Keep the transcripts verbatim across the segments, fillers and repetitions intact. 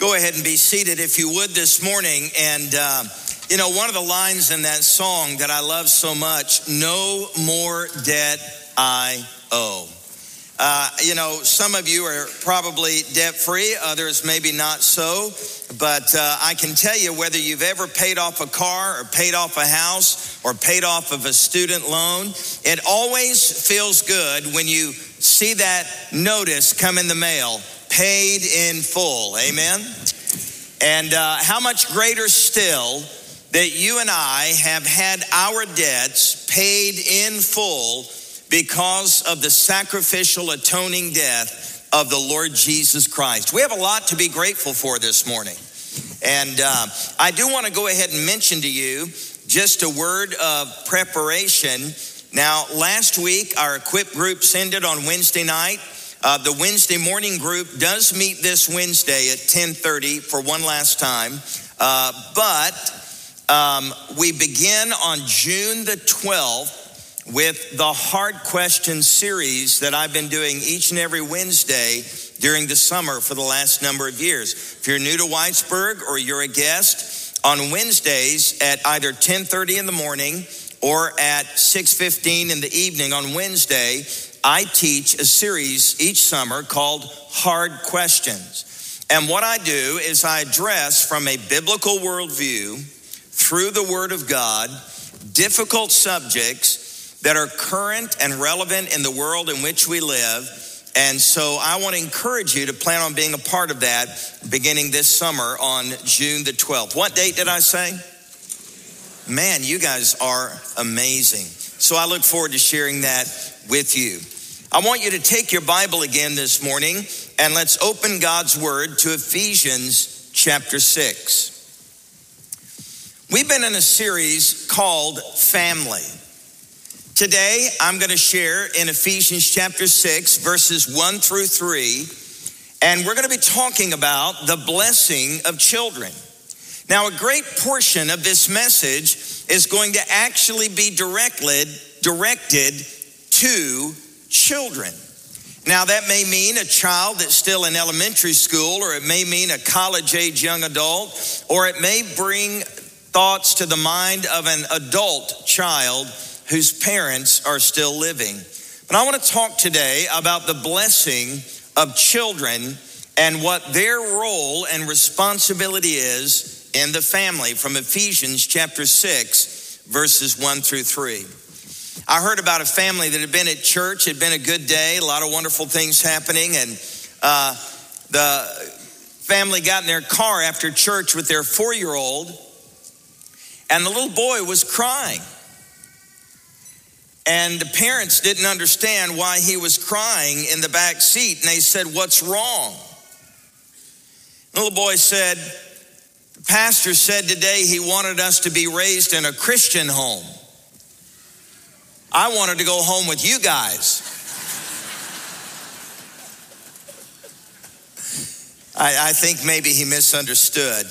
Go ahead and be seated if you would this morning. And, uh, you know, one of the lines in that song that I love so much, no more debt I owe. Uh, you know, some of you are probably debt-free, others maybe not so. But uh, I can tell you, whether you've ever paid off a car or paid off a house or paid off of a student loan, it always feels good when you see that notice come in the mail, paid in full, amen? And uh, how much greater still that you and I have had our debts paid in full because of the sacrificial atoning death of the Lord Jesus Christ. We have a lot to be grateful for this morning. And uh, I do want to go ahead and mention to you just a word of preparation. Now, last week, our Equip groups ended on Wednesday night. Uh, the Wednesday morning group does meet this Wednesday at ten thirty for one last time. Uh, but um, we begin on June the twelfth with the Hard Question series that I've been doing each and every Wednesday during the summer for the last number of years. If you're new to Whitesburg or you're a guest, on Wednesdays at either ten thirty in the morning or at six fifteen in the evening on Wednesday, I teach a series each summer called Hard Questions. And what I do is I address from a biblical worldview through the Word of God difficult subjects that are current and relevant in the world in which we live. And so I want to encourage you to plan on being a part of that beginning this summer on June the twelfth. What date did I say? Man, you guys are amazing. So I look forward to sharing that with you. I want you to take your Bible again this morning and let's open God's Word to Ephesians chapter six. We've been in a series called Family. Today, I'm going to share in Ephesians chapter six, verses one through three, and we're going to be talking about the blessing of children. Now, a great portion of this message is going to actually be directed, directed to children. Now, that may mean a child that's still in elementary school, or it may mean a college-age young adult, or it may bring thoughts to the mind of an adult child whose parents are still living. But I want to talk today about the blessing of children and what their role and responsibility is in the family from Ephesians chapter six, verses one through three. I heard about a family that had been at church. It had been a good day, a lot of wonderful things happening. And uh, the family got in their car after church with their four-year-old, and the little boy was crying. And the parents didn't understand why he was crying in the back seat. And they said, "What's wrong?" The little boy said, "The pastor said today he wanted us to be raised in a Christian home. I wanted to go home with you guys." I, I think maybe he misunderstood.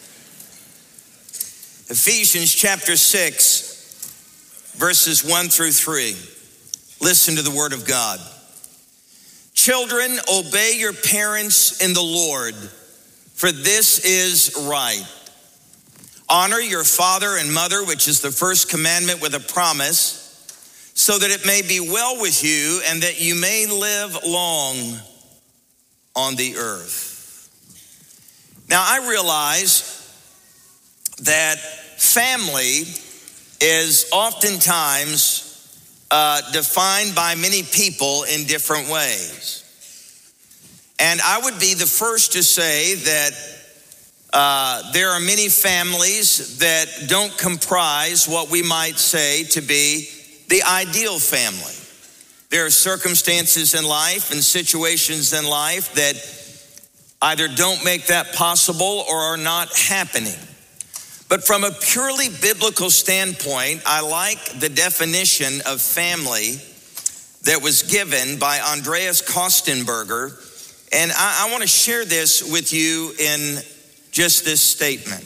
Ephesians chapter six, verses one through three. Listen to the word of God. "Children, obey your parents in the Lord, for this is right. Honor your father and mother, which is the first commandment with a promise, so that it may be well with you and that you may live long on the earth." Now, I realize that family is oftentimes uh, defined by many people in different ways. And I would be the first to say that uh, there are many families that don't comprise what we might say to be the ideal family. There are circumstances in life and situations in life that either don't make that possible or are not happening. But from a purely biblical standpoint, I like the definition of family that was given by Andreas Kostenberger. And I, I want to share this with you in just this statement.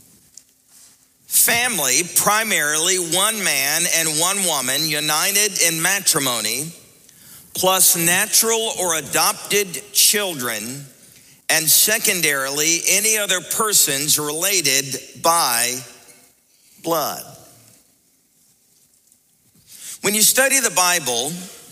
Family, primarily one man and one woman united in matrimony, plus natural or adopted children, and secondarily, any other persons related by blood. When you study the Bible,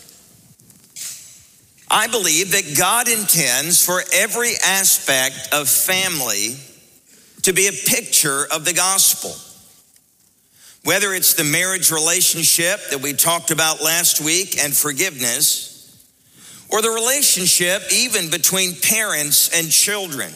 I believe that God intends for every aspect of family to be a picture of the gospel. Whether it's the marriage relationship that we talked about last week and forgiveness, or the relationship even between parents and children,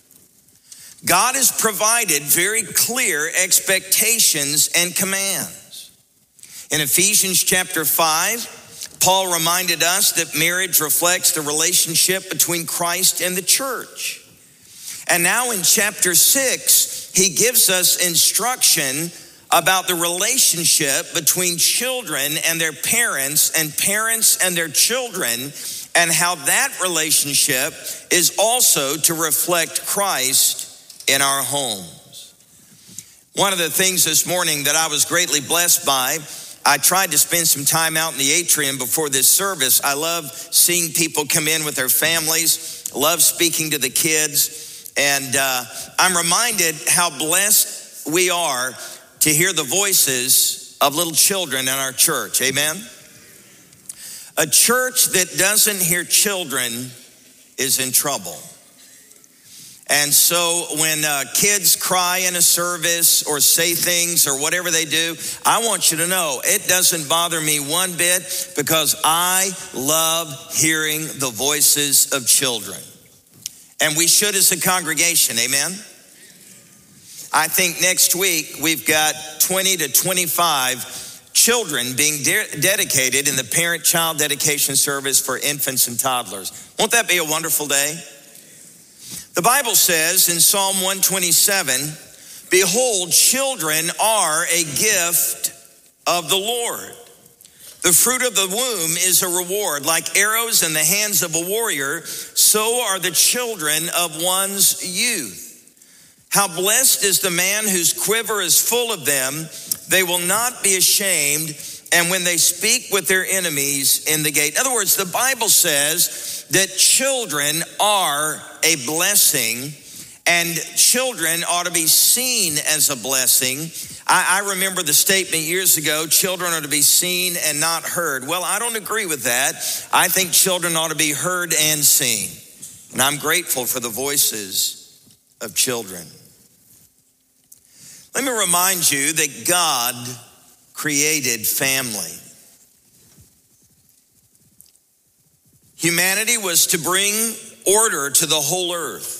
God has provided very clear expectations and commands. In Ephesians chapter five, Paul reminded us that marriage reflects the relationship between Christ and the church. And now in chapter six, he gives us instruction about the relationship between children and their parents and parents and their children, and how that relationship is also to reflect Christ in our homes. One of the things this morning that I was greatly blessed by, I tried to spend some time out in the atrium before this service. I love seeing people come in with their families, love speaking to the kids, and uh, I'm reminded how blessed we are to hear the voices of little children in our church. Amen? A church that doesn't hear children is in trouble. And so when uh, kids cry in a service or say things or whatever they do, I want you to know it doesn't bother me one bit, because I love hearing the voices of children. And we should as a congregation, amen? I think next week we've got twenty to twenty-five children being de- dedicated in the parent-child dedication service for infants and toddlers. Won't that be a wonderful day? The Bible says in Psalm one twenty-seven, behold, children are a gift of the Lord. The fruit of the womb is a reward. Like arrows in the hands of a warrior, so are the children of one's youth. How blessed is the man whose quiver is full of them. They will not be ashamed, and when they speak with their enemies in the gate. In other words, the Bible says that children are a blessing, and children ought to be seen as a blessing. I, I remember the statement years ago, children are to be seen and not heard. Well, I don't agree with that. I think children ought to be heard and seen. And I'm grateful for the voices of children. Let me remind you that God created family. Humanity was to bring order to the whole earth.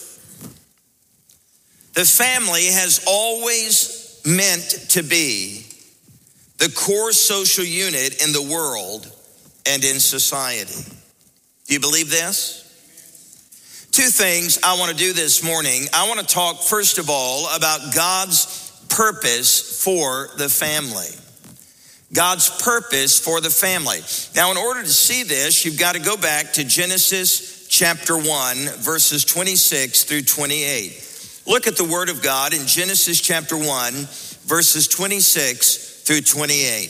The family has always meant to be the core social unit in the world and in society. Do you believe this? Two things I want to do this morning. I want to talk, first of all, about God's purpose for the family. God's purpose for the family. Now, in order to see this, you've got to go back to Genesis chapter one, verses twenty-six through twenty-eight. Look at the word of God in Genesis chapter one, verses twenty-six through twenty-eight.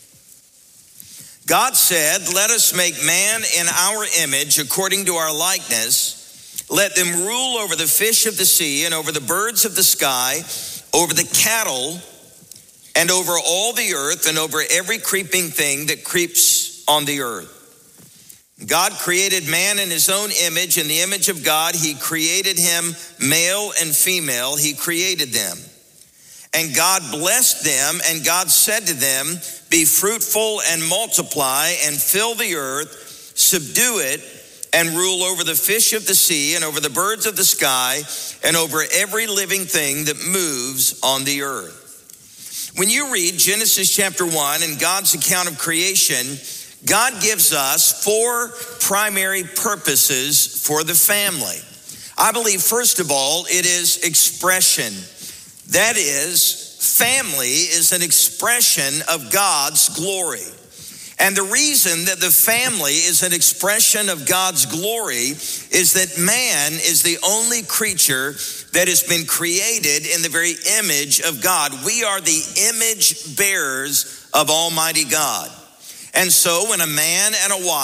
God said, let us make man in our image according to our likeness. Let them rule over the fish of the sea and over the birds of the sky, over the cattle, and over all the earth, and over every creeping thing that creeps on the earth. God created man in his own image. In the image of God, he created him, male and female, he created them. And God blessed them, and God said to them, be fruitful and multiply and fill the earth, subdue it, and rule over the fish of the sea and over the birds of the sky and over every living thing that moves on the earth. When you read Genesis chapter one and God's account of creation, God gives us four primary purposes for the family. I believe, first of all, it is expression. That is, family is an expression of God's glory. And the reason that the family is an expression of God's glory is that man is the only creature that has been created in the very image of God. We are the image bearers of Almighty God. And so when a man and a wife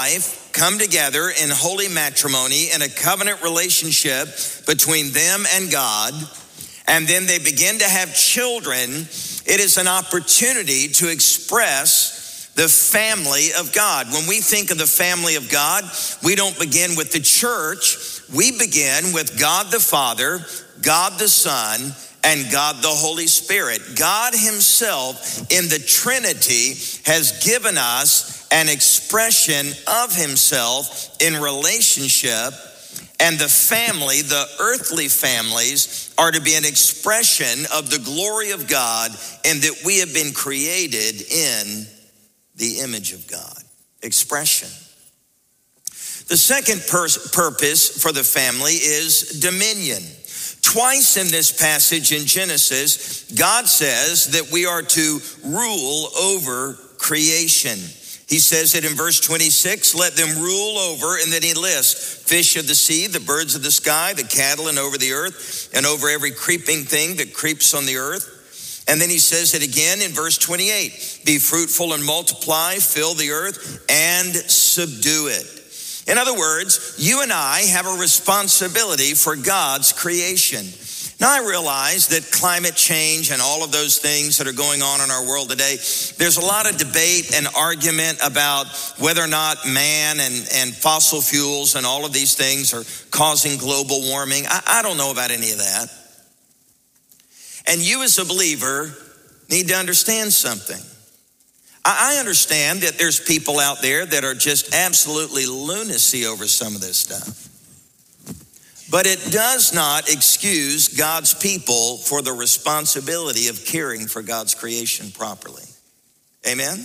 come together in holy matrimony in a covenant relationship between them and God, and then they begin to have children, it is an opportunity to express the family of God. When we think of the family of God, we don't begin with the church. We begin with God the Father, God the Son, and God the Holy Spirit. God himself in the Trinity has given us an expression of himself in relationship, and the family, the earthly families, are to be an expression of the glory of God, and that we have been created in the image of God. Expression. The second pur- purpose for the family is dominion. Twice in this passage in Genesis, God says that we are to rule over creation. He says it in verse twenty-six, let them rule over, and then he lists fish of the sea, the birds of the sky, the cattle, and over the earth, and over every creeping thing that creeps on the earth. And then he says it again in verse twenty-eight, be fruitful and multiply, fill the earth, and subdue it. In other words, you and I have a responsibility for God's creation. Now, I realize that climate change and all of those things that are going on in our world today, there's a lot of debate and argument about whether or not man and, and fossil fuels and all of these things are causing global warming. I, I don't know about any of that. And you as a believer need to understand something. I understand that there's people out there that are just absolutely lunacy over some of this stuff. But it does not excuse God's people for the responsibility of caring for God's creation properly. Amen?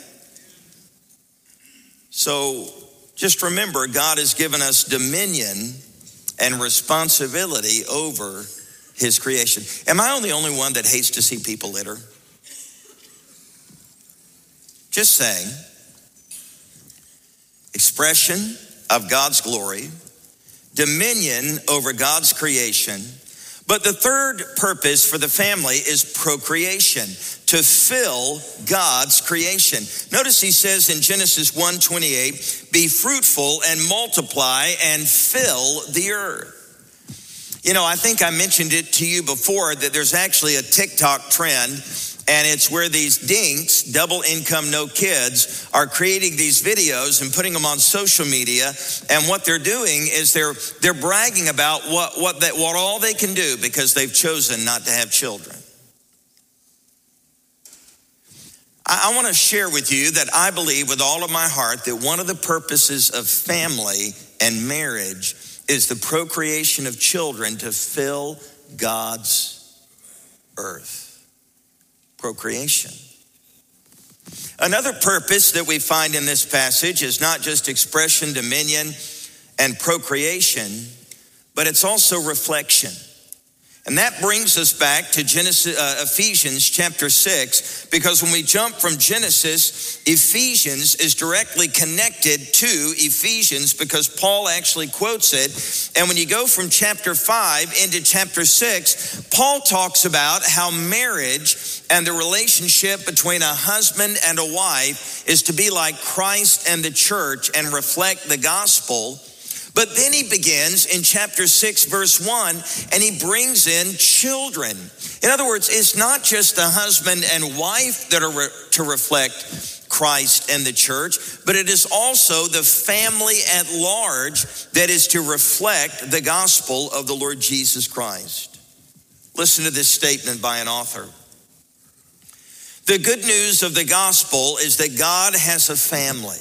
So just remember, God has given us dominion and responsibility over his creation. Am I the only one that hates to see people litter? Just saying. Expression of God's glory, dominion over God's creation. But the third purpose for the family is procreation, to fill God's creation. Notice he says in Genesis one twenty-eight, be fruitful and multiply and fill the earth. You know, I think I mentioned it to you before that there's actually a TikTok trend, and it's where these dinks, double income, no kids, are creating these videos and putting them on social media. And what they're doing is they're they're bragging about what what that what all they can do because they've chosen not to have children. I, I want to share with you that I believe with all of my heart that one of the purposes of family and marriage is the procreation of children to fill God's earth. Procreation. Another purpose that we find in this passage is not just expression, dominion, and procreation, but it's also reflection. And that brings us back to Genesis, uh, Ephesians chapter six, because when we jump from Genesis, Ephesians is directly connected to Ephesians because Paul actually quotes it. And when you go from chapter five into chapter six, Paul talks about how marriage and the relationship between a husband and a wife is to be like Christ and the church and reflect the gospel. But then he begins in chapter six, verse one, and he brings in children. In other words, it's not just the husband and wife that are re- to reflect Christ and the church, but it is also the family at large that is to reflect the gospel of the Lord Jesus Christ. Listen to this statement by an author. The good news of the gospel is that God has a family.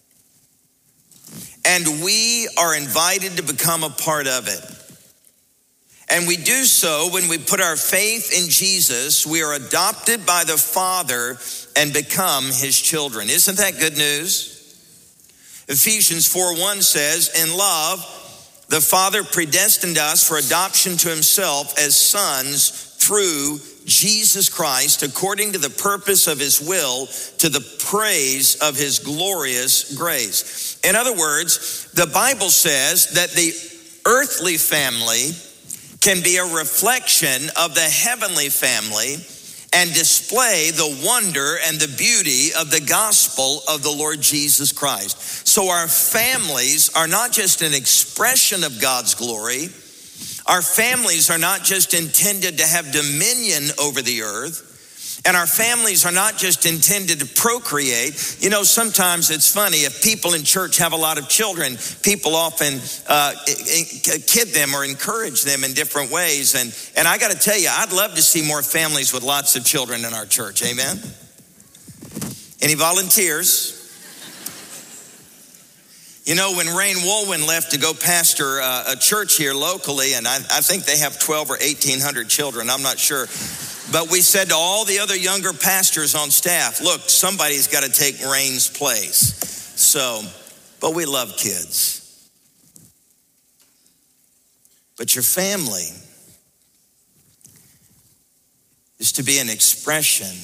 And we are invited to become a part of it. And we do so when we put our faith in Jesus. We are adopted by the Father and become his children. Isn't that good news? Ephesians four one says, in love, the Father predestined us for adoption to himself as sons through Jesus Christ, according to the purpose of his will, to the praise of his glorious grace. In other words, the Bible says that the earthly family can be a reflection of the heavenly family, and display the wonder and the beauty of the gospel of the Lord Jesus Christ. So our families are not just an expression of God's glory. Our families are not just intended to have dominion over the earth. And our families are not just intended to procreate. You know, sometimes it's funny, if people in church have a lot of children, people often uh, kid them or encourage them in different ways. And, and I got to tell you, I'd love to see more families with lots of children in our church. Amen? Any volunteers? You know, when Rain Wolwin left to go pastor uh, a church here locally, and I, I think they have twelve or eighteen hundred children, I'm not sure. But we said to all the other younger pastors on staff, look, somebody's got to take Rain's place. So, but we love kids. But your family is to be an expression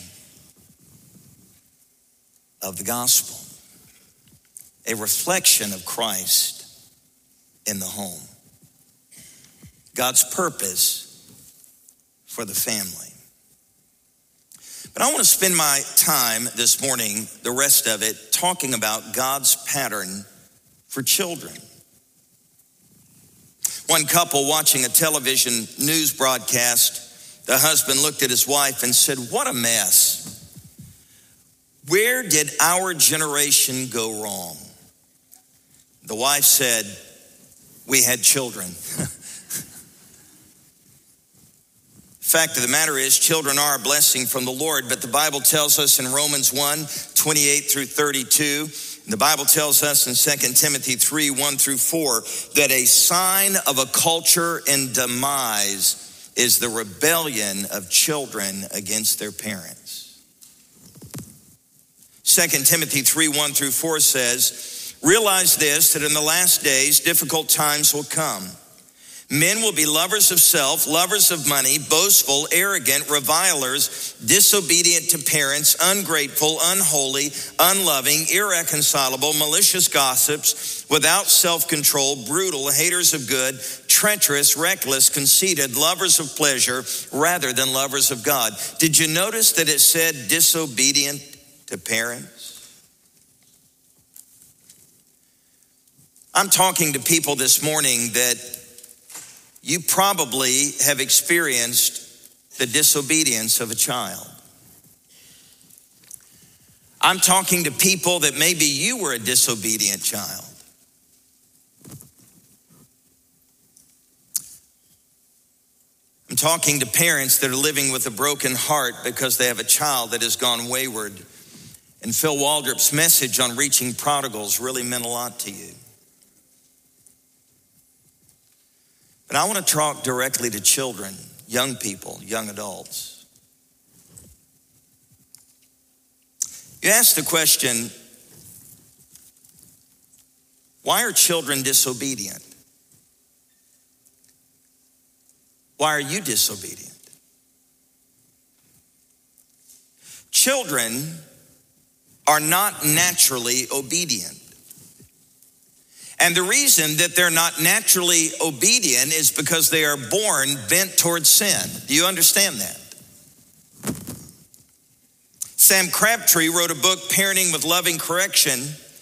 of the gospel, a reflection of Christ in the home. God's purpose for the family. But I want to spend my time this morning, the rest of it, talking about God's pattern for children. One couple watching a television news broadcast, the husband looked at his wife and said, "What a mess. Where did our generation go wrong?" The wife said, "We had children." Fact of the matter is, children are a blessing from the Lord, but the Bible tells us in Romans one, twenty-eight through thirty-two, and the Bible tells us in Second Timothy three, one through four, that a sign of a culture in demise is the rebellion of children against their parents. Second Timothy three, one through four says, "Realize this, that in the last days difficult times will come. Men will be lovers of self, lovers of money, boastful, arrogant, revilers, disobedient to parents, ungrateful, unholy, unloving, irreconcilable, malicious gossips, without self-control, brutal, haters of good, treacherous, reckless, conceited, lovers of pleasure rather than lovers of God." Did you notice that it said disobedient to parents? I'm talking to people this morning that you probably have experienced the disobedience of a child. I'm talking to people that maybe you were a disobedient child. I'm talking to parents that are living with a broken heart because they have a child that has gone wayward. And Phil Waldrop's message on reaching prodigals really meant a lot to you. But I want to talk directly to children, young people, young adults. You ask the question, why are children disobedient? Why are you disobedient? Children are not naturally obedient. And the reason that they're not naturally obedient is because they are born bent towards sin. Do you understand that? Sam Crabtree wrote a book, Parenting with Loving Correction.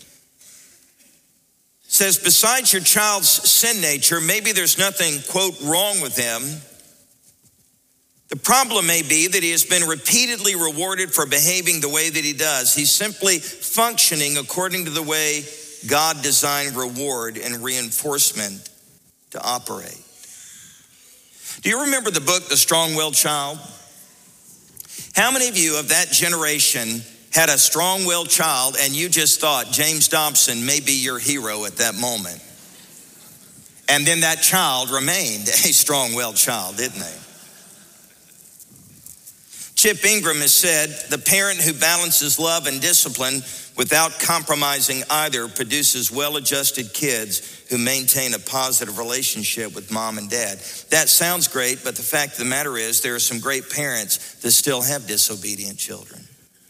Says, besides your child's sin nature, maybe there's nothing, quote, wrong with him. The problem may be that he has been repeatedly rewarded for behaving the way that he does. He's simply functioning according to the way God designed reward and reinforcement to operate. Do you remember the book, The Strong-Willed Child? How many of you of that generation had a strong-willed child and you just thought James Dobson may be your hero at that moment? And then that child remained a strong-willed child, didn't they? Chip Ingram has said, the parent who balances love and discipline without compromising either produces well-adjusted kids who maintain a positive relationship with mom and dad. That sounds great, but the fact of the matter is there are some great parents that still have disobedient children.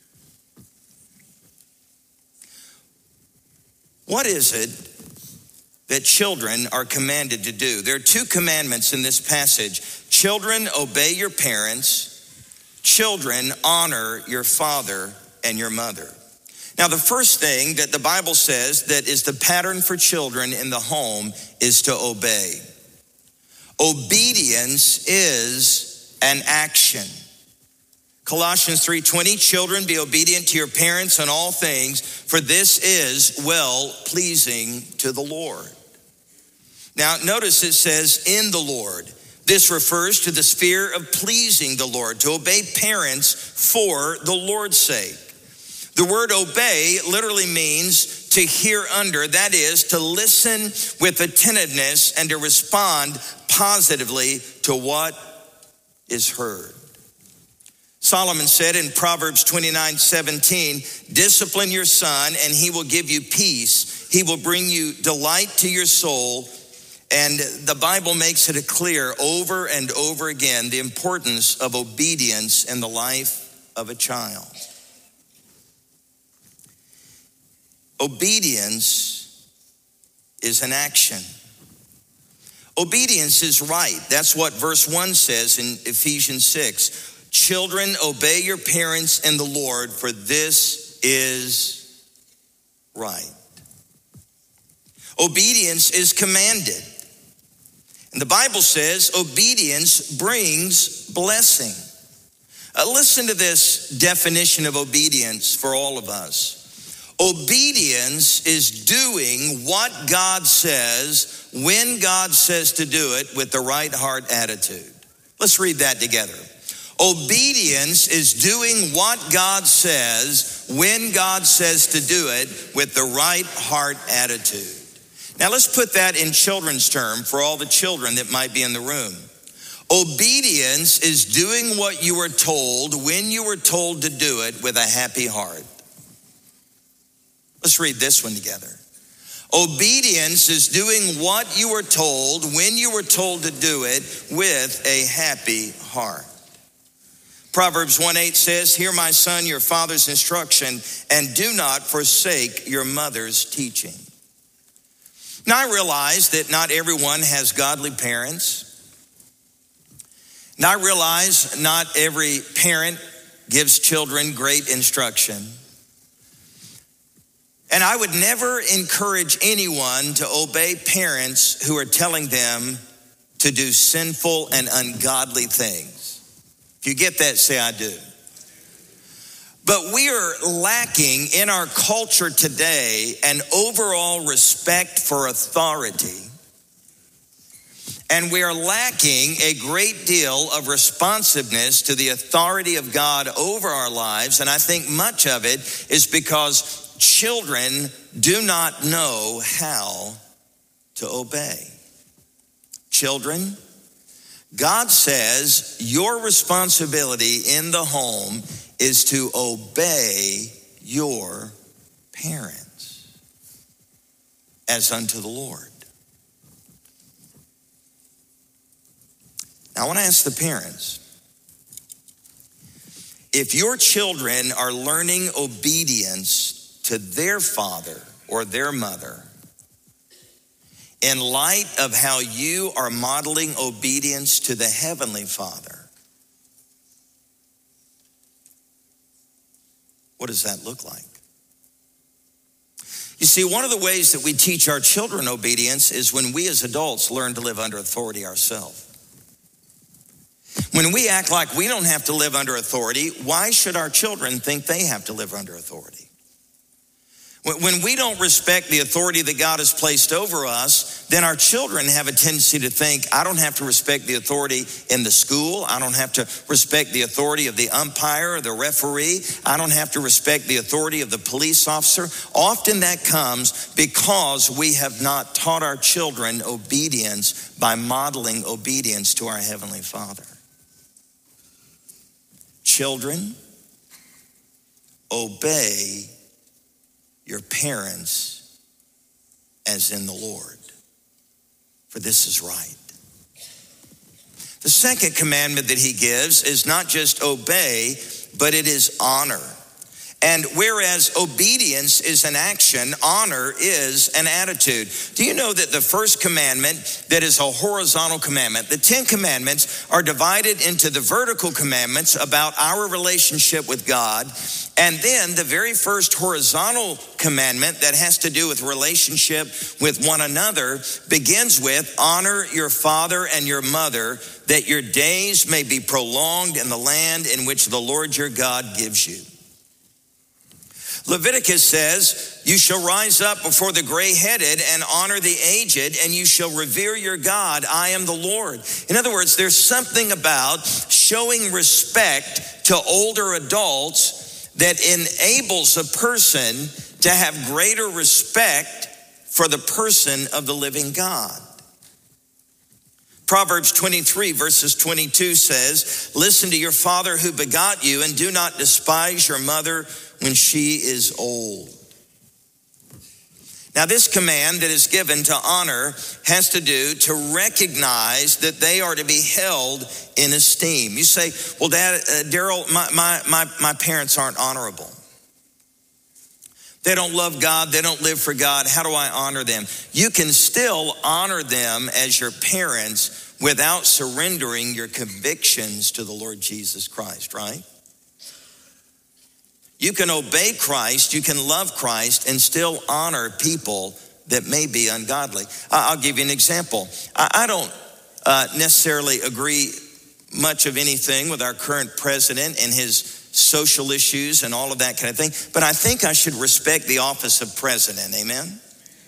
What is it that children are commanded to do? There are two commandments in this passage. Children, obey your parents. Children, honor your father and your mother. Now, the first thing that the Bible says that is the pattern for children in the home is to obey. Obedience is an action. Colossians three twenty, children, be obedient to your parents in all things, for this is well-pleasing to the Lord. Now, notice it says in the Lord. This refers to the sphere of pleasing the Lord, to obey parents for the Lord's sake. The word obey literally means to hear under, that is, to listen with attentiveness and to respond positively to what is heard. Solomon said in Proverbs twenty-nine seventeen, discipline your son and he will give you peace. He will bring you delight to your soul. And the Bible makes it clear over and over again the importance of obedience in the life of a child. Obedience is an action. Obedience is right. That's what verse one says in Ephesians six. Children, obey your parents in the Lord, for this is right. Obedience is commanded. And the Bible says obedience brings blessing. Uh, listen to this definition of obedience for all of us. Obedience is doing what God says when God says to do it with the right heart attitude. Let's read that together. Obedience is doing what God says when God says to do it with the right heart attitude. Now let's put that in children's term for all the children that might be in the room. Obedience is doing what you were told when you were told to do it with a happy heart. Let's read this one together. Obedience is doing what you were told when you were told to do it with a happy heart. Proverbs one eight says, hear my son, your father's instruction, and do not forsake your mother's teaching. Now, I realize that not everyone has godly parents. Now, I realize not every parent gives children great instruction. And I would never encourage anyone to obey parents who are telling them to do sinful and ungodly things. If you get that, say I do. But we are lacking in our culture today an overall respect for authority. And we are lacking a great deal of responsiveness to the authority of God over our lives. And I think much of it is because children do not know how to obey. Children, God says your responsibility in the home is to obey your parents as unto the Lord. Now, I want to ask the parents, if your children are learning obedience to their father or their mother, in light of how you are modeling obedience to the Heavenly Father, what does that look like? You see, one of the ways that we teach our children obedience is when we as adults learn to live under authority ourselves. When we act like we don't have to live under authority, why should our children think they have to live under authority? When we don't respect the authority that God has placed over us, then our children have a tendency to think, I don't have to respect the authority in the school. I don't have to respect the authority of the umpire or the referee. I don't have to respect the authority of the police officer. Often that comes because we have not taught our children obedience by modeling obedience to our Heavenly Father. Children, obey your parents as in the Lord, for this is right. The second commandment that he gives is not just obey, but it is honor. And whereas obedience is an action, honor is an attitude. Do you know that the first commandment that is a horizontal commandment, the Ten Commandments are divided into the vertical commandments about our relationship with God, and then the very first horizontal commandment that has to do with relationship with one another begins with honor your father and your mother, that your days may be prolonged in the land in which the Lord your God gives you. Leviticus says, you shall rise up before the gray-headed and honor the aged, and you shall revere your God. I am the Lord. In other words, there's something about showing respect to older adults that enables a person to have greater respect for the person of the living God. Proverbs twenty-three verses twenty-two says, listen to your father who begot you, and do not despise your mother when she is old. Now, this command that is given to honor has to do to recognize that they are to be held in esteem. You say, well, Dad, uh, Daryl, my, my, my, my parents aren't honorable. They don't love God. They don't live for God. How do I honor them? You can still honor them as your parents without surrendering your convictions to the Lord Jesus Christ, right? You can obey Christ, you can love Christ, and still honor people that may be ungodly. I'll give you an example. I don't uh, necessarily agree much of anything with our current president and his social issues and all of that kind of thing, but I think I should respect the office of president, amen?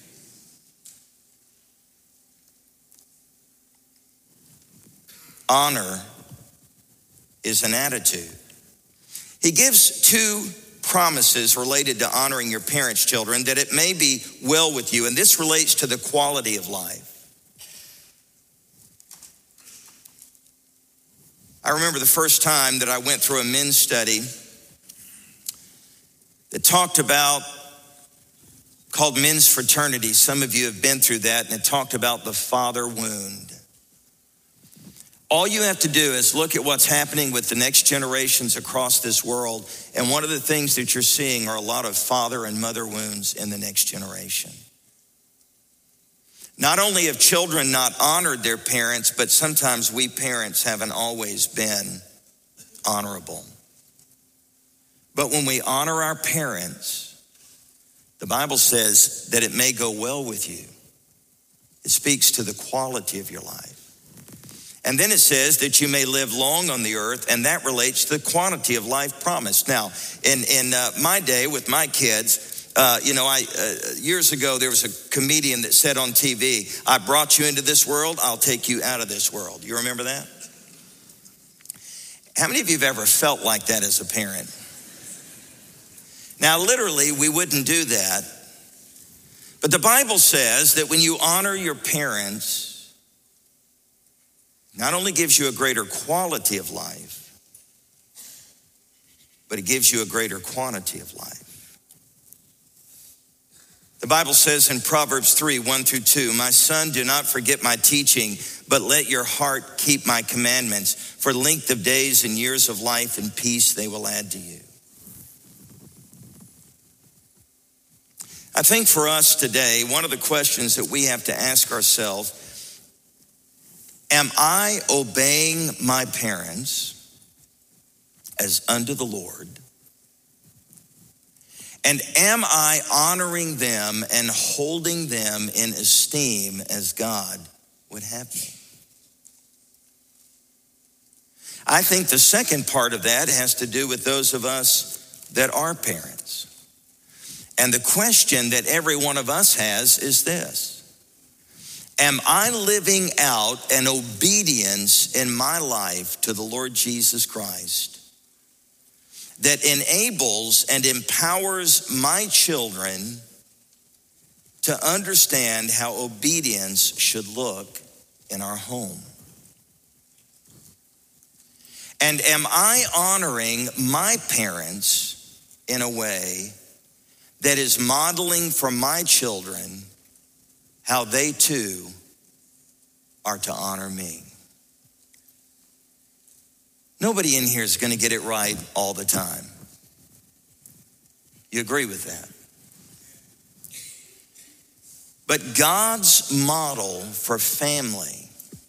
Honor is an attitude. He gives two promises related to honoring your parents' children, that it may be well with you, and this relates to the quality of life. I remember the first time that I went through a men's study that talked about, called Men's Fraternity. Some of you have been through that, and it talked about the father wound. All you have to do is look at what's happening with the next generations across this world. And one of the things that you're seeing are a lot of father and mother wounds in the next generation. Not only have children not honored their parents, but sometimes we parents haven't always been honorable. But when we honor our parents, the Bible says that it may go well with you. It speaks to the quality of your life. And then it says that you may live long on the earth, and that relates to the quantity of life promised. Now, in, in uh, my day with my kids, uh, you know, I uh, years ago, there was a comedian that said on T V, I brought you into this world, I'll take you out of this world. You remember that? How many of you have ever felt like that as a parent? Now, literally, we wouldn't do that. But the Bible says that when you honor your parents, not only gives you a greater quality of life, but it gives you a greater quantity of life. The Bible says in Proverbs three, one through two, my son, do not forget my teaching, but let your heart keep my commandments. For length of days and years of life and peace they will add to you. I think for us today, one of the questions that we have to ask ourselves, am I obeying my parents as unto the Lord? And am I honoring them and holding them in esteem as God would have me? I think the second part of that has to do with those of us that are parents. And the question that every one of us has is this. Am I living out an obedience in my life to the Lord Jesus Christ that enables and empowers my children to understand how obedience should look in our home? And am I honoring my parents in a way that is modeling for my children how they too are to honor me? Nobody in here is going to get it right all the time. You agree with that? But God's model for family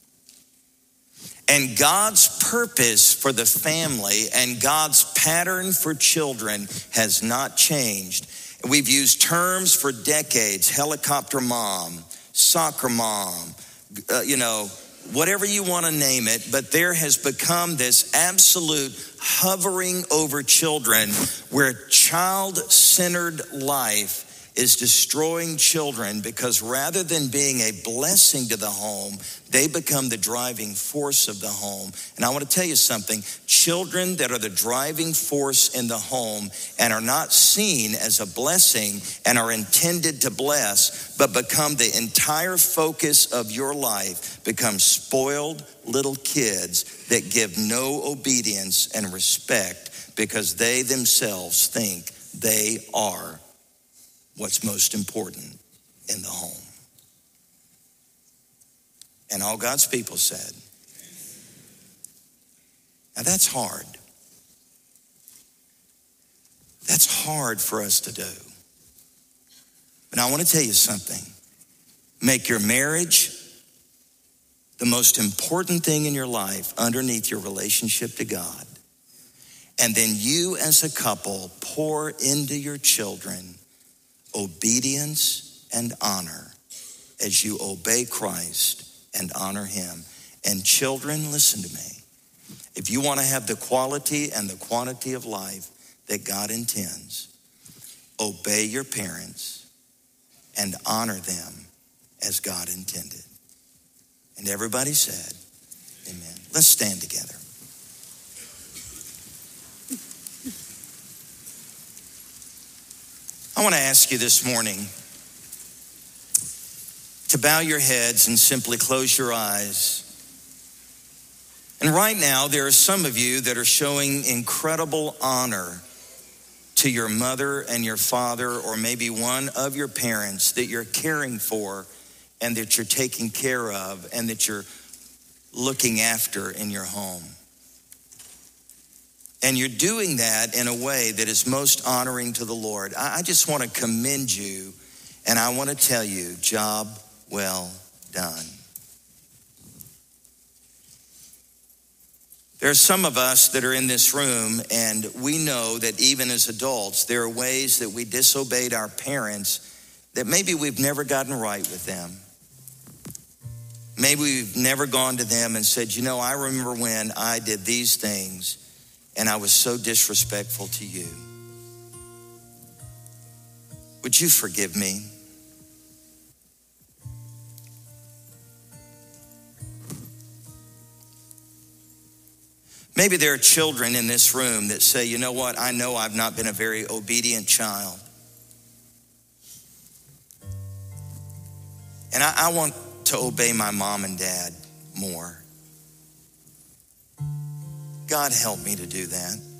and God's purpose for the family and God's pattern for children has not changed. We've used terms for decades: helicopter mom, soccer mom, uh, you know, whatever you want to name it. But there has become this absolute hovering over children where child-centered life is destroying children, because rather than being a blessing to the home, they become the driving force of the home. And I want to tell you something: children that are the driving force in the home and are not seen as a blessing and are intended to bless, but become the entire focus of your life, become spoiled little kids that give no obedience and respect because they themselves think they are what's most important in the home. And all God's people said. Now that's hard. That's hard for us to do. But I want to tell you something. Make your marriage the most important thing in your life underneath your relationship to God. And then you as a couple pour into your children obedience and honor as you obey Christ and honor him. And children, listen to me. If you want to have the quality and the quantity of life that God intends, obey your parents and honor them as God intended. And everybody said, amen. Let's stand together. I want to ask you this morning to bow your heads and simply close your eyes. And right now, there are some of you that are showing incredible honor to your mother and your father, or maybe one of your parents that you're caring for and that you're taking care of and that you're looking after in your home. And you're doing that in a way that is most honoring to the Lord. I just want to commend you, and I want to tell you, job well done. There are some of us that are in this room, and we know that even as adults, there are ways that we disobeyed our parents that maybe we've never gotten right with them. Maybe we've never gone to them and said, you know, I remember when I did these things and I was so disrespectful to you. Would you forgive me? Maybe there are children in this room that say, you know what, I know I've not been a very obedient child. And I, I want to obey my mom and dad more. God help me to do that.